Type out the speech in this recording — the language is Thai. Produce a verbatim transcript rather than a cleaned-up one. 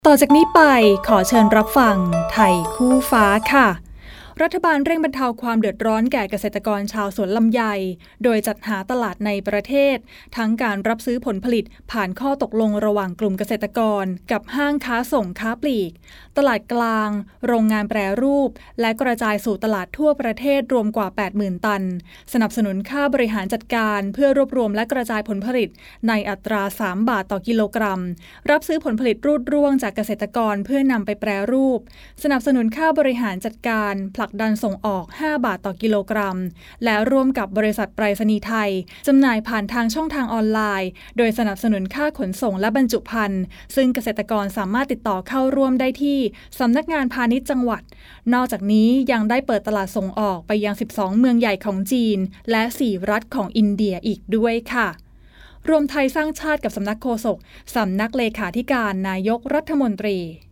ต่อจากนี้ไปขอเชิญรับฟังไทยคู่ฟ้าค่ะรัฐบาลเร่งบรรเทาความเดือดร้อนแก่เกษตรกรชาวสวนลำไยโดยจัดหาตลาดในประเทศทั้งการรับซื้อผลผลิตผ่านข้อตกลงระหว่างกลุ่มเกษตรกรกับห้างค้าส่งค้าปลีกตลาดกลางโรงงานแปรรูปและกระจายสู่ตลาดทั่วประเทศรวมกว่า แปดหมื่น ตันสนับสนุนค่าบริหารจัดการเพื่อรวบรวมและกระจายผลผลิตในอัตราสามบาทต่อกิโลกรัมรับซื้อผลผลิตรูดร่วงจากเกษตรกรเพื่อนำไปแปรรูปสนับสนุนค่าบริหารจัดการผลักดันส่งออกห้าบาทต่อกิโลกรัมและร่วมกับบริษัทไปรษณีย์ไทยจำหน่ายผ่านทางช่องทางออนไลน์โดยสนับสนุนค่าขนส่งและบรรจุภัณฑ์ซึ่งเกษตรกรสามารถติดต่อเข้าร่วมได้ที่สำนักงานพาณิชย์จังหวัดนอกจากนี้ยังได้เปิดตลาดส่งออกไปยังสิบสองเมืองใหญ่ของจีนและสี่รัฐของอินเดียอีกด้วยค่ะรวมไทยสร้างชาติกับสำนักโฆษกสำนักเลขาธิการนายกรัฐมนตรี